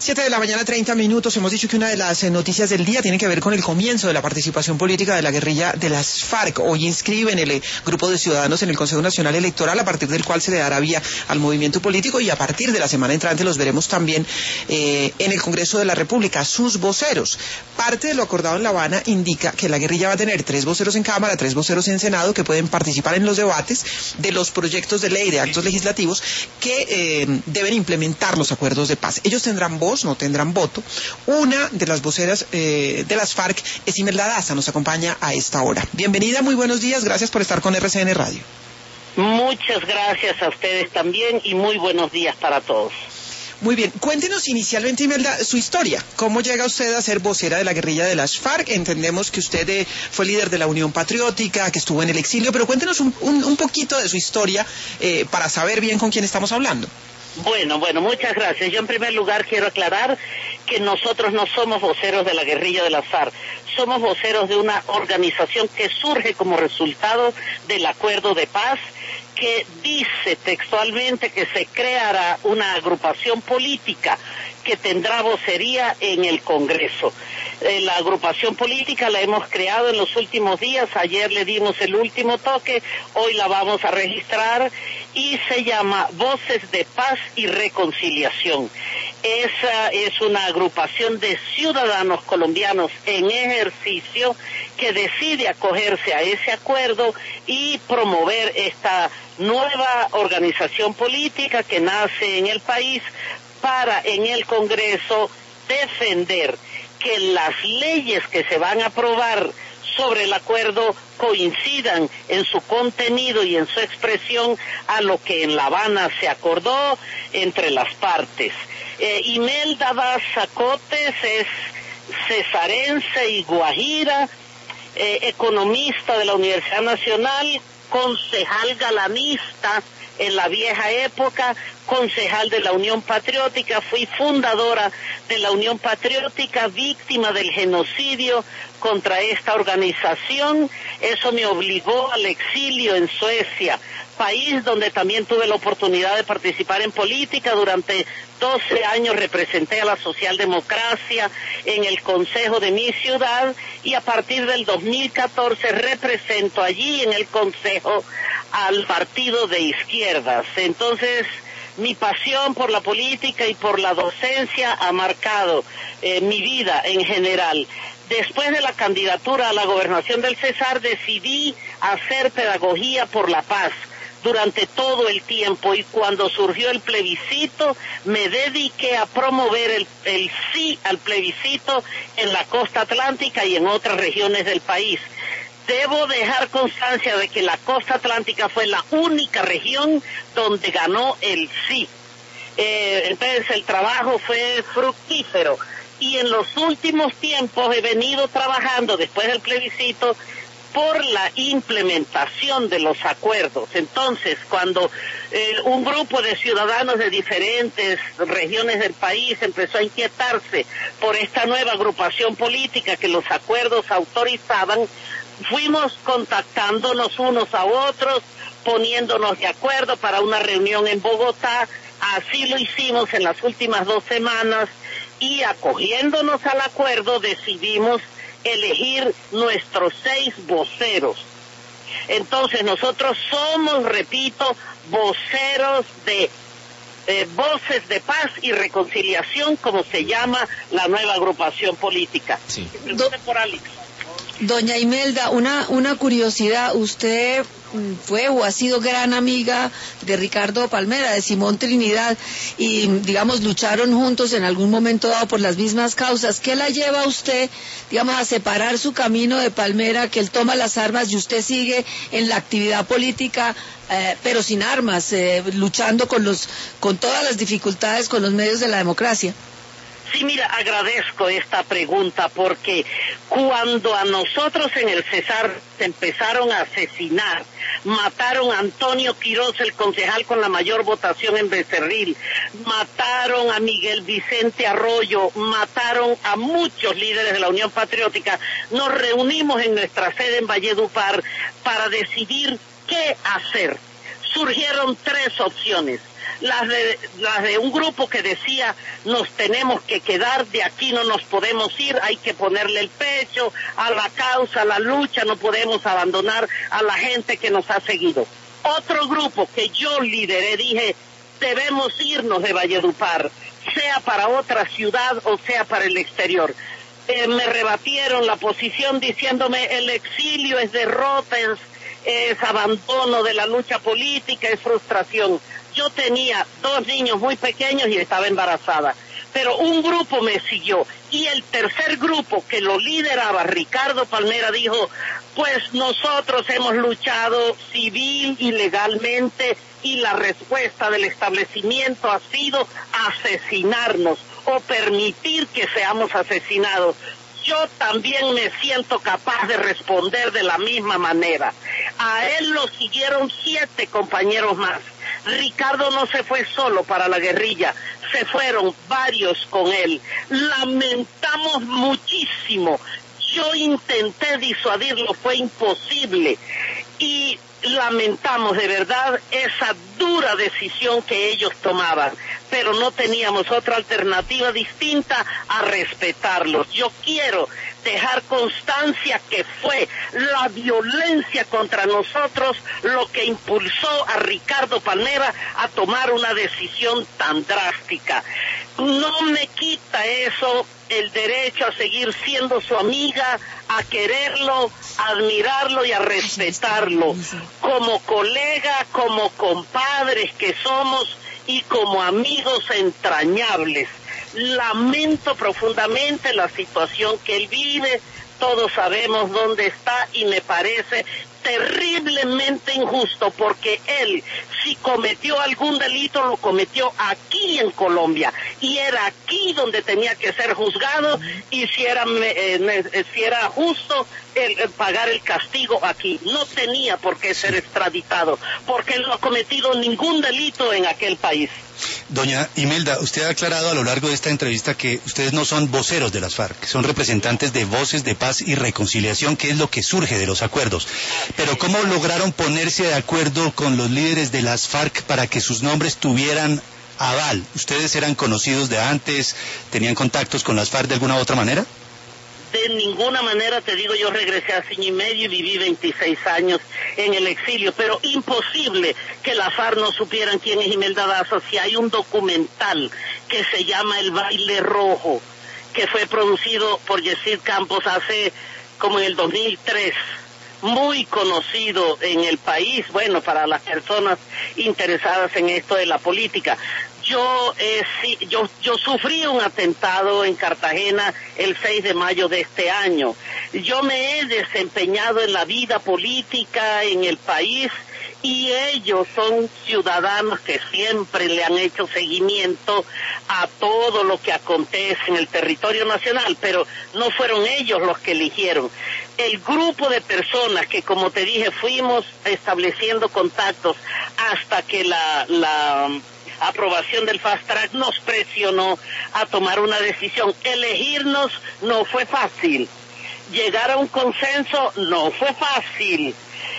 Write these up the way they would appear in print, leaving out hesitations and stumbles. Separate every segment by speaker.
Speaker 1: 7 de la mañana, 30 minutos. Hemos dicho que una de las noticias del día tiene que ver con el comienzo de la participación política de la guerrilla de las FARC. Hoy inscriben el grupo de ciudadanos en el Consejo Nacional Electoral, a partir del cual se le dará vía al movimiento político, y a partir de la semana entrante los veremos también en el Congreso de la República, sus voceros. Parte de lo acordado en La Habana indica que la guerrilla va a tener 3 voceros en Cámara, 3 voceros en Senado, que pueden participar en los debates de los proyectos de ley, de actos legislativos que deben implementar los acuerdos de paz. Ellos tendrán voz, no tendrán voto. Una de las voceras de las FARC es Imelda Daza, nos acompaña a esta hora. Bienvenida, muy buenos días, gracias por estar con RCN Radio.
Speaker 2: Muchas gracias a ustedes también y muy buenos días para todos.
Speaker 1: Muy bien, cuéntenos inicialmente, Imelda, su historia. ¿Cómo llega usted a ser vocera de la guerrilla de las FARC? Entendemos que usted fue líder de la Unión Patriótica, que estuvo en el exilio, pero cuéntenos un poquito de su historia para saber bien con quién estamos hablando.
Speaker 2: Bueno, muchas gracias. Yo en primer lugar quiero aclarar que nosotros no somos voceros de la guerrilla de las FARC, somos voceros de una organización que surge como resultado del acuerdo de paz, que dice textualmente que se creará una agrupación política que tendrá vocería en el Congreso. La agrupación política la hemos creado en los últimos días, ayer le dimos el último toque, hoy la vamos a registrar y se llama Voces de Paz y Reconciliación. Esa es una agrupación de ciudadanos colombianos en ejercicio que decide acogerse a ese acuerdo y promover esta nueva organización política que nace en el país para en el Congreso defender que las leyes que se van a aprobar sobre el acuerdo coincidan en su contenido y en su expresión a lo que en La Habana se acordó entre las partes. Imelda Daza Cotes es cesarense y guajira, economista de la Universidad Nacional, concejal galanista en la vieja época, concejal de la Unión Patriótica, fui fundadora de la Unión Patriótica, víctima del genocidio contra esta organización. Eso me obligó al exilio en Suecia, país donde también tuve la oportunidad de participar en política. Durante 12 años representé a la socialdemocracia en el consejo de mi ciudad y a partir del 2014 represento allí en el consejo al partido de izquierdas. Entonces, mi pasión por la política y por la docencia ha marcado mi vida en general. Después de la candidatura a la gobernación del Cesar, decidí hacer pedagogía por la paz durante todo el tiempo, y cuando surgió el plebiscito me dediqué a promover el sí al plebiscito en la costa atlántica y en otras regiones del país. Debo dejar constancia de que la costa atlántica fue la única región donde ganó el sí. Entonces el trabajo fue fructífero y en los últimos tiempos he venido trabajando después del plebiscito por la implementación de los acuerdos. Entonces, cuando un grupo de ciudadanos de diferentes regiones del país empezó a inquietarse por esta nueva agrupación política que los acuerdos autorizaban, fuimos contactándonos unos a otros, poniéndonos de acuerdo para una reunión en Bogotá. Así lo hicimos en las últimas 2 semanas y, acogiéndonos al acuerdo, decidimos elegir nuestros 6 voceros. Entonces nosotros somos, repito, voceros de Voces de Paz y Reconciliación, como se llama la nueva agrupación política.
Speaker 1: Sí.
Speaker 2: Por Alex.
Speaker 3: Doña Imelda, una curiosidad, usted fue o ha sido gran amiga de Ricardo Palmera, de Simón Trinidad, y digamos lucharon juntos en algún momento dado por las mismas causas. ¿Qué la lleva a usted, digamos, a separar su camino de Palmera, que él toma las armas y usted sigue en la actividad política, pero sin armas, luchando con todas las dificultades, con los medios de la democracia?
Speaker 2: Sí, mira, agradezco esta pregunta porque cuando a nosotros en el Cesar se empezaron a asesinar, mataron a Antonio Quiroz, el concejal con la mayor votación en Becerril, mataron a Miguel Vicente Arroyo, mataron a muchos líderes de la Unión Patriótica, nos reunimos en nuestra sede en Valledupar para decidir qué hacer. Surgieron 3 opciones. las de un grupo que decía nos tenemos que quedar, de aquí no nos podemos ir, hay que ponerle el pecho a la causa, a la lucha, no podemos abandonar a la gente que nos ha seguido. Otro grupo que yo lideré, dije, debemos irnos de Valledupar, sea para otra ciudad o sea para el exterior. Me rebatieron la posición diciéndome el exilio es derrota, es abandono de la lucha política, es frustración. Yo tenía 2 niños muy pequeños y estaba embarazada, pero un grupo me siguió y el tercer grupo que lo lideraba Ricardo Palmera dijo, pues nosotros hemos luchado civil y legalmente y la respuesta del establecimiento ha sido asesinarnos o permitir que seamos asesinados. Yo también me siento capaz de responder de la misma manera. A él lo siguieron 7 compañeros más. Ricardo no se fue solo para la guerrilla, se fueron varios con él. Lamentamos muchísimo. Yo intenté disuadirlo, fue imposible. Y lamentamos de verdad esa dura decisión que ellos tomaban, pero no teníamos otra alternativa distinta a respetarlos. Yo quiero dejar constancia que fue la violencia contra nosotros lo que impulsó a Ricardo Palmera a tomar una decisión tan drástica. No me quita eso el derecho a seguir siendo su amiga, a quererlo, a admirarlo y a respetarlo, como colega, como compadres que somos y como amigos entrañables. Lamento profundamente la situación que él vive, todos sabemos dónde está y me parece terriblemente injusto porque él, si cometió algún delito, lo cometió aquí en Colombia y era aquí donde tenía que ser juzgado y si era justo pagar el castigo aquí. No tenía por qué ser extraditado porque él no ha cometido ningún delito en aquel país.
Speaker 4: Doña Imelda, usted ha aclarado a lo largo de esta entrevista que ustedes no son voceros de las FARC, son representantes de Voces de Paz y Reconciliación, que es lo que surge de los acuerdos. Pero ¿cómo lograron ponerse de acuerdo con los líderes de las FARC para que sus nombres tuvieran aval? ¿Ustedes eran conocidos de antes? ¿Tenían contactos con las FARC de alguna u otra manera?
Speaker 2: De ninguna manera, te digo, yo regresé hace año y medio y viví 26 años en el exilio, pero imposible que la FARC no supieran quién es Imelda Daza si hay un documental que se llama El Baile Rojo, que fue producido por Yesid Campos hace como en el 2003, muy conocido en el país, bueno, para las personas interesadas en esto de la política. Yo sufrí un atentado en Cartagena el 6 de mayo de este año. Yo me he desempeñado en la vida política en el país y ellos son ciudadanos que siempre le han hecho seguimiento a todo lo que acontece en el territorio nacional, pero no fueron ellos los que eligieron. El grupo de personas que, como te dije, fuimos estableciendo contactos hasta que la aprobación del Fast Track nos presionó a tomar una decisión. Elegirnos no fue fácil. Llegar a un consenso no fue fácil.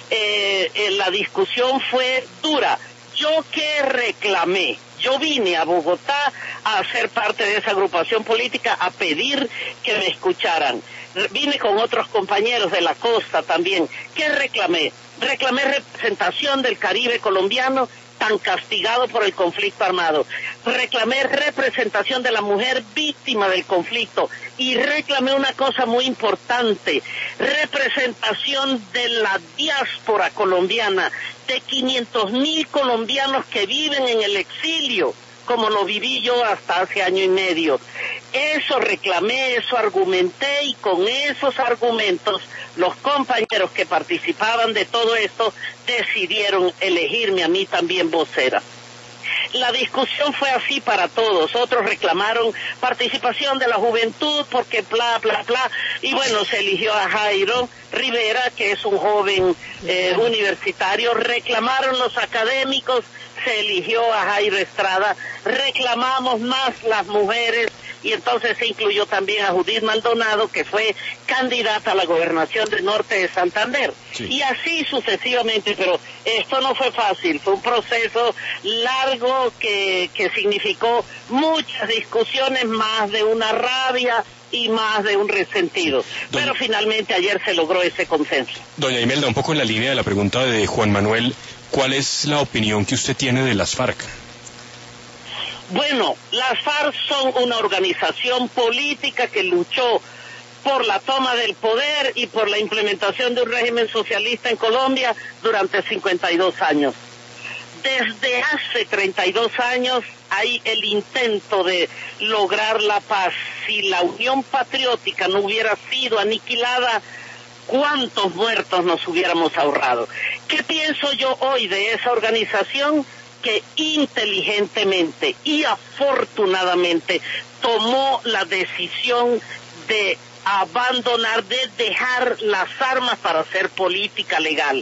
Speaker 2: La discusión fue dura. ¿Yo qué reclamé? Yo vine a Bogotá a ser parte de esa agrupación política a pedir que me escucharan. Vine con otros compañeros de la costa también. ¿Qué reclamé? Reclamé representación del Caribe colombiano tan castigado por el conflicto armado. Reclamé representación de la mujer víctima del conflicto y reclamé una cosa muy importante, representación de la diáspora colombiana, de 500,000 colombianos que viven en el exilio, como lo viví yo hasta hace año y medio. Eso reclamé, eso argumenté y con esos argumentos los compañeros que participaban de todo esto decidieron elegirme a mí también vocera. La discusión fue así para todos. Otros reclamaron participación de la juventud porque bla, bla, bla. Y bueno, se eligió a Jairo Rivera, que es un joven universitario. Reclamaron los académicos, se eligió a Jairo Estrada. Reclamamos más las mujeres, y entonces se incluyó también a Judith Maldonado, que fue candidata a la gobernación del norte de Santander, y así sucesivamente, pero esto no fue fácil, fue un proceso largo que significó muchas discusiones, más de una rabia y más de un resentido. Pero finalmente ayer se logró ese consenso.
Speaker 5: Doña Imelda, un poco en la línea de la pregunta de Juan Manuel, ¿cuál es la opinión que usted tiene de las FARC?
Speaker 2: Bueno, las FARC son una organización política que luchó por la toma del poder y por la implementación de un régimen socialista en Colombia durante 52 años. Desde hace 32 años hay el intento de lograr la paz. Si la Unión Patriótica no hubiera sido aniquilada, ¿cuántos muertos nos hubiéramos ahorrado? ¿Qué pienso yo hoy de esa organización? Que inteligentemente y afortunadamente tomó la decisión de abandonar, de dejar las armas para hacer política legal.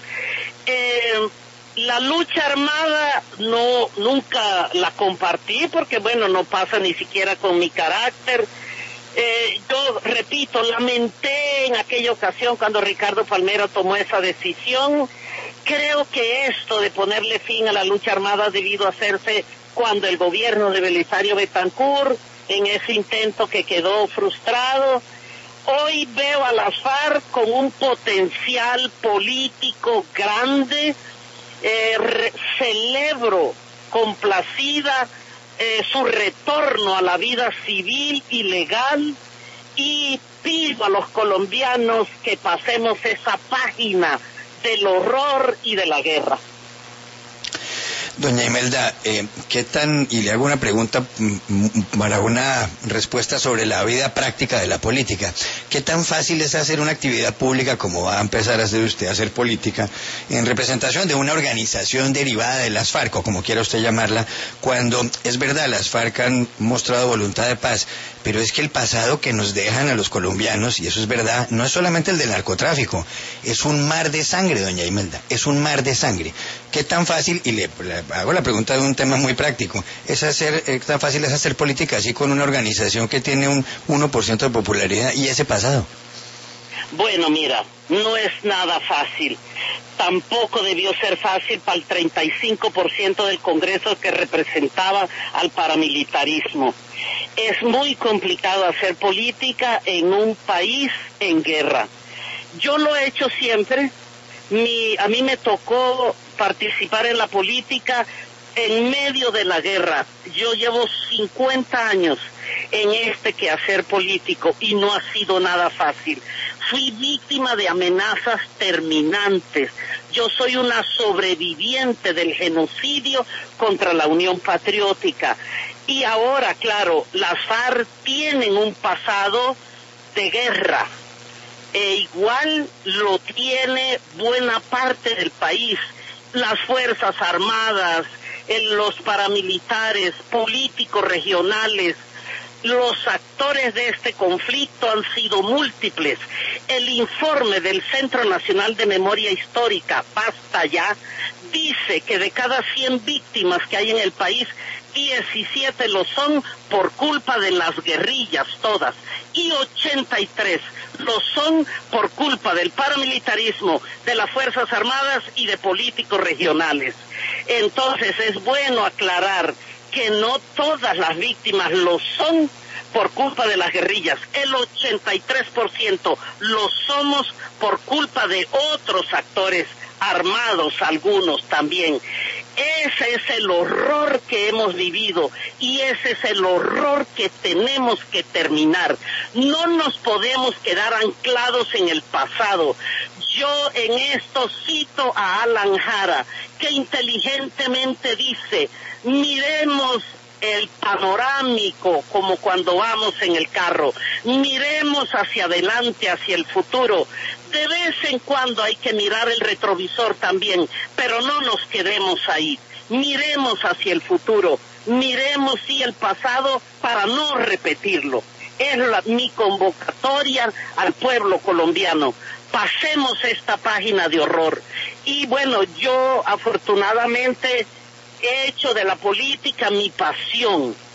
Speaker 2: La lucha armada nunca la compartí porque bueno, no pasa ni siquiera con mi carácter. Yo repito, lamenté en aquella ocasión cuando Ricardo Palmera tomó esa decisión. Creo que esto de ponerle fin a la lucha armada ha debido hacerse cuando el gobierno de Belisario Betancur, en ese intento que quedó frustrado. Hoy veo a las FARC con un potencial político grande. Celebro complacida su retorno a la vida civil y legal, y pido a los colombianos que pasemos esa página del horror y de la guerra.
Speaker 6: Doña Imelda, ¿qué tan, y le hago una pregunta para una respuesta sobre la vida práctica de la política, qué tan fácil es hacer una actividad pública como va a empezar a hacer usted, a hacer política, en representación de una organización derivada de las FARC, o como quiera usted llamarla, cuando es verdad, las FARC han mostrado voluntad de paz, pero es que el pasado que nos dejan a los colombianos, y eso es verdad, no es solamente el del narcotráfico, es un mar de sangre, doña Imelda, es un mar de sangre. ¿Qué tan fácil, y le hago la pregunta de un tema muy práctico, tan fácil es hacer política así con una organización que tiene un 1% de popularidad y ese pasado?
Speaker 2: Bueno, mira, no es nada fácil. Tampoco debió ser fácil para el 35% del Congreso que representaba al paramilitarismo. Es muy complicado hacer política en un país en guerra. Yo lo he hecho siempre. A mí me tocó participar en la política en medio de la guerra. Yo llevo 50 años en este quehacer político y no ha sido nada fácil. Fui víctima de amenazas terminantes. Yo soy una sobreviviente del genocidio contra la Unión Patriótica. Y ahora, claro, las FARC tienen un pasado de guerra. Igual lo tiene buena parte del país. Las Fuerzas Armadas, los paramilitares, políticos regionales, los actores de este conflicto han sido múltiples. El informe del Centro Nacional de Memoria Histórica, Basta Ya, dice que de cada 100 víctimas que hay en el país, 17 lo son por culpa de las guerrillas todas, y 83 lo son por culpa del paramilitarismo, de las Fuerzas Armadas y de políticos regionales. Entonces es bueno aclarar que no todas las víctimas lo son por culpa de las guerrillas. El 83% lo somos por culpa de otros actores armados, algunos también. Ese es el horror que hemos vivido y ese es el horror que tenemos que terminar. No nos podemos quedar anclados en el pasado. Yo en esto cito a Alan Jara, que inteligentemente dice: miremos el panorámico como cuando vamos en el carro, miremos hacia adelante, hacia el futuro. De vez en cuando hay que mirar el retrovisor también, pero no nos quedemos ahí. Miremos hacia el futuro, miremos sí el pasado para no repetirlo. Es mi convocatoria al pueblo colombiano. Pasemos esta página de horror. Y bueno, yo afortunadamente he hecho de la política mi pasión.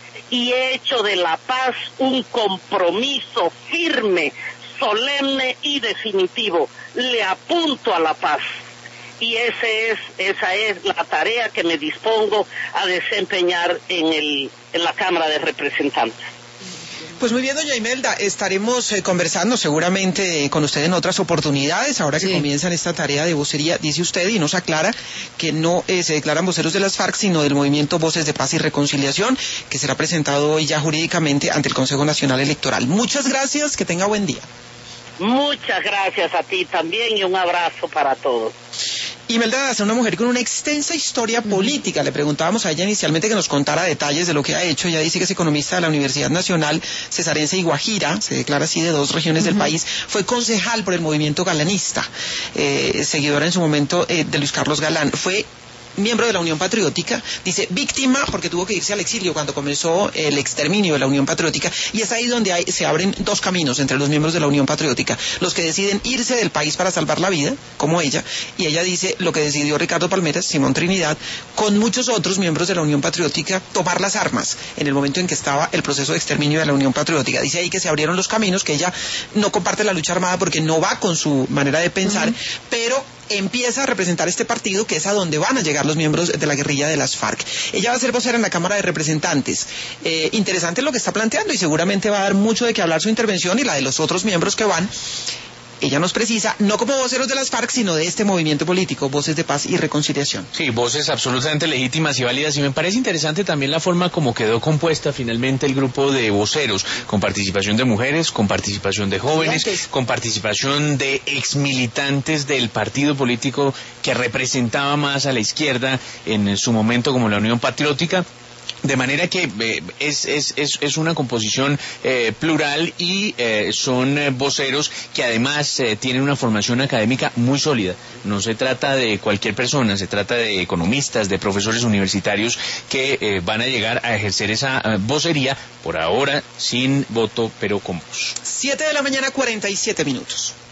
Speaker 2: y he hecho de la paz un compromiso firme, solemne y definitivo. Le apunto a la paz. Y esa es la tarea que me dispongo a desempeñar en la Cámara de Representantes.
Speaker 1: Pues muy bien, doña Imelda, estaremos conversando seguramente con usted en otras oportunidades, ahora que comienzan esta tarea de vocería, dice usted, y nos aclara que no se declaran voceros de las FARC, sino del movimiento Voces de Paz y Reconciliación, que será presentado hoy ya jurídicamente ante el Consejo Nacional Electoral. Muchas gracias, que tenga buen día.
Speaker 2: Muchas gracias a ti también y un abrazo para todos.
Speaker 1: Imelda es una mujer con una extensa historia política. Le preguntábamos a ella inicialmente que nos contara detalles de lo que ha hecho. Ella dice que es economista de la Universidad Nacional Cesarense y Guajira, se declara así, de 2 regiones del país. Fue concejal por el movimiento galanista, seguidora en su momento de Luis Carlos Galán. Fue miembro de la Unión Patriótica, dice víctima porque tuvo que irse al exilio cuando comenzó el exterminio de la Unión Patriótica, y es ahí donde se abren 2 caminos entre los miembros de la Unión Patriótica, los que deciden irse del país para salvar la vida, como ella, y ella dice lo que decidió Ricardo Palmeras, Simón Trinidad, con muchos otros miembros de la Unión Patriótica, tomar las armas en el momento en que estaba el proceso de exterminio de la Unión Patriótica. Dice ahí que se abrieron los caminos, que ella no comparte la lucha armada porque no va con su manera de pensar, pero empieza a representar este partido que es a donde van a llegar los miembros de la guerrilla de las FARC. Ella va a ser vocera en la Cámara de Representantes. Interesante lo que está planteando y seguramente va a dar mucho de qué hablar su intervención y la de los otros miembros que van. Ella nos precisa, no como voceros de las FARC, sino de este movimiento político, Voces de Paz y Reconciliación.
Speaker 7: Sí, voces absolutamente legítimas y válidas, y me parece interesante también la forma como quedó compuesta finalmente el grupo de voceros, con participación de mujeres, con participación de jóvenes, con participación de exmilitantes del partido político que representaba más a la izquierda en su momento como la Unión Patriótica. De manera que es una composición plural y son voceros que además tienen una formación académica muy sólida. No se trata de cualquier persona, se trata de economistas, de profesores universitarios que van a llegar a ejercer esa vocería, por ahora sin voto, pero con voz.
Speaker 1: 7 de la mañana, 47 minutos.